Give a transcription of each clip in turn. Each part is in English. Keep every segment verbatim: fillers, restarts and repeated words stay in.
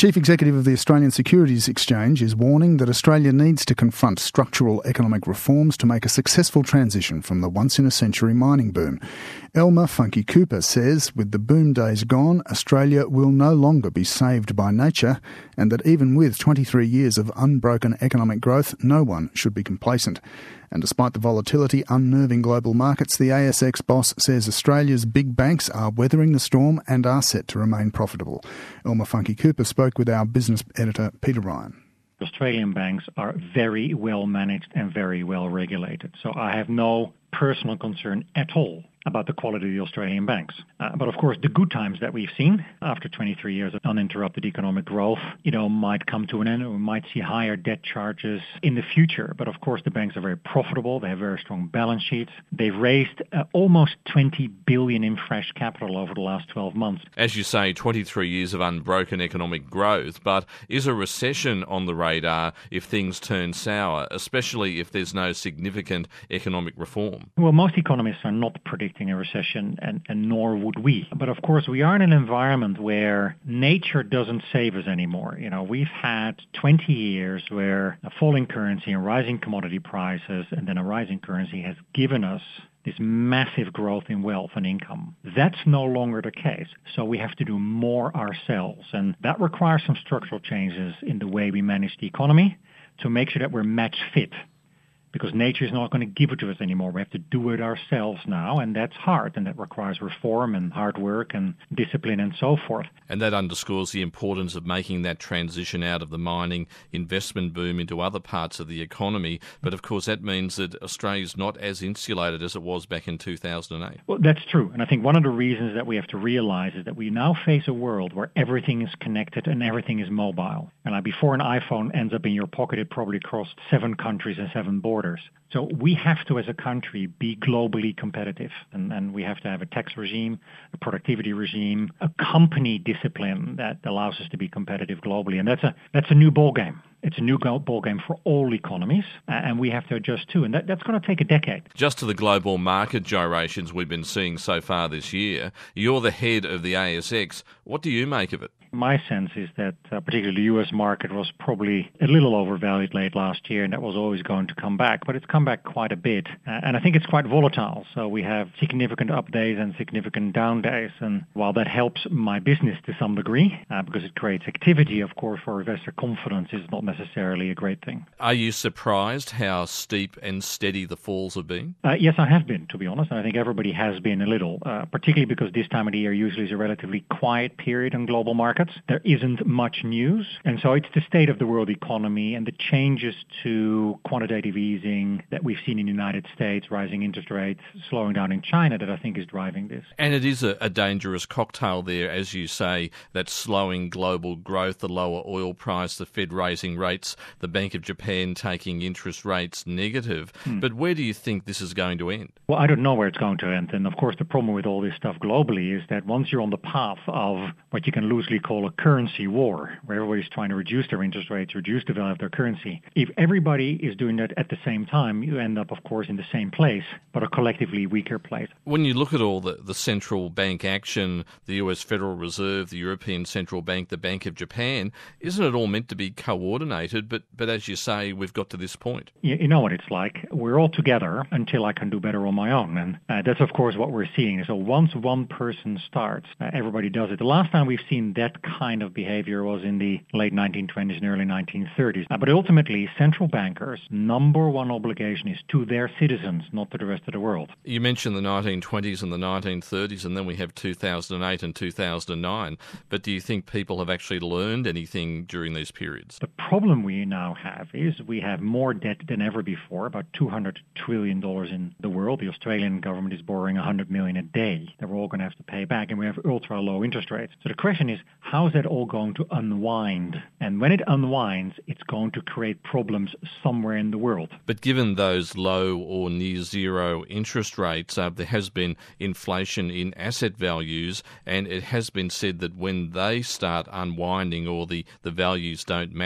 Chief Executive of the Australian Securities Exchange is warning that Australia needs to confront structural economic reforms to make a successful transition from the once-in-a-century mining boom. Elmer Funky Cooper says with the boom days gone, Australia will no longer be saved by nature, and that even with twenty-three years of unbroken economic growth, no one should be complacent. And despite the volatility unnerving global markets, the A S X boss says Australia's big banks are weathering the storm and are set to remain profitable. Elmer Funky Cooper spoke with our business editor, Peter Ryan. Australian banks are very well managed and very well regulated. So I have no personal concern at all about the quality of the Australian banks. Uh, but of course, the good times that we've seen after twenty-three years of uninterrupted economic growth, you know, might come to an end, and we might see higher debt charges in the future. But of course, the banks are very profitable. They have very strong balance sheets. They've raised uh, almost twenty billion dollars in fresh capital over the last twelve months. As you say, twenty-three years of unbroken economic growth, but is a recession on the radar if things turn sour, especially if there's no significant economic reform? Well, most economists are not predicting a recession, and, and nor would we. But of course, we are in an environment where nature doesn't save us anymore. You know, we've had twenty years where a falling currency and rising commodity prices and then a rising currency has given us this massive growth in wealth and income. That's no longer the case. So we have to do more ourselves. And that requires some structural changes in the way we manage the economy to make sure that we're match fit. Because nature is not going to give it to us anymore. We have to do it ourselves now, and that's hard, and that requires reform and hard work and discipline and so forth. And that underscores the importance of making that transition out of the mining investment boom into other parts of the economy. But of course, that means that Australia's not as insulated as it was back in two thousand eight. Well, that's true. And I think one of the reasons that we have to realize is that we now face a world where everything is connected and everything is mobile. And like before an iPhone ends up in your pocket, it probably crossed seven countries and seven borders. So we have to, as a country, be globally competitive. And, and we have to have a tax regime, a productivity regime, a company discipline that allows us to be competitive globally. And that's a that's a new ballgame. It's a new ballgame for all economies, and we have to adjust too. And that, that's going to take a decade. Just to the global market gyrations we've been seeing so far this year, you're the head of the A S X. What do you make of it? My sense is that uh, particularly the U S market was probably a little overvalued late last year, and that was always going to come back. But it's come back quite a bit. Uh, and I think it's quite volatile. So we have significant up days and significant down days. And while that helps my business to some degree, uh, because it creates activity, of course, for investor confidence is not necessarily a great thing. Are you surprised how steep and steady the falls have been? Uh, yes, I have been, to be honest. And I think everybody has been a little, uh, particularly because this time of the year usually is a relatively quiet period in global markets. There isn't much news. And so it's the state of the world economy and the changes to quantitative easing that we've seen in the United States, rising interest rates, slowing down in China, that I think is driving this. And it is a, a dangerous cocktail there, as you say, that slowing global growth, the lower oil price, the Fed raising rates, the Bank of Japan taking interest rates negative. Hmm. But where do you think this is going to end? Well, I don't know where it's going to end. And of course, the problem with all this stuff globally is that once you're on the path of what you can loosely call a currency war, where everybody's trying to reduce their interest rates, reduce the value of their currency, if everybody is doing that at the same time, you end up, of course, in the same place, but a collectively weaker place. When you look at all the, the central bank action, the U S Federal Reserve, the European Central Bank, the Bank of Japan, isn't it all meant to be coordinated? But, but as you say, we've got to this point. You, you know what it's like. We're all together until I can do better on my own. And uh, that's, of course, what we're seeing. So once one person starts, uh, everybody does it. The last time we've seen that kind of behavior was in the late nineteen twenties and early nineteen thirties. Uh, but ultimately, central bankers' number one obligation is to their citizens, not to the rest of the world. You mentioned the nineteen twenties and the nineteen thirties, and then we have two thousand eight and two thousand nine. But do you think people have actually learned anything during these periods? The problem we now have is we have more debt than ever before, about two hundred trillion dollars in the world. The Australian government is borrowing one hundred million dollars a day that we're all going to have to pay back, and we have ultra-low interest rates. So the question is, how is that all going to unwind? And when it unwinds, it's going to create problems somewhere in the world. But given those low or near zero interest rates, uh, there has been inflation in asset values, and it has been said that when they start unwinding or the, the values don't match reality,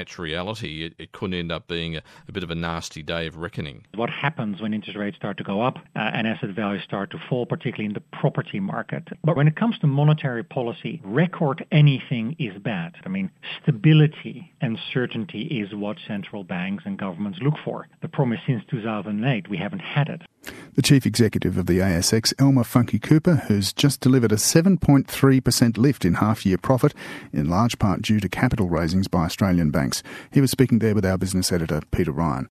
reality, it, it could end up being a, a bit of a nasty day of reckoning. What happens when interest rates start to go up uh, and asset values start to fall, particularly in the property market? But when it comes to monetary policy, record anything is bad. I mean, stability and certainty is what central banks and governments look for. The problem is since two thousand eight, we haven't had it. The chief executive of the A S X, Elmer Funke Kupper, who's just delivered a seven point three percent lift in half-year profit, in large part due to capital raisings by Australian banks. He was speaking there with our business editor, Peter Ryan.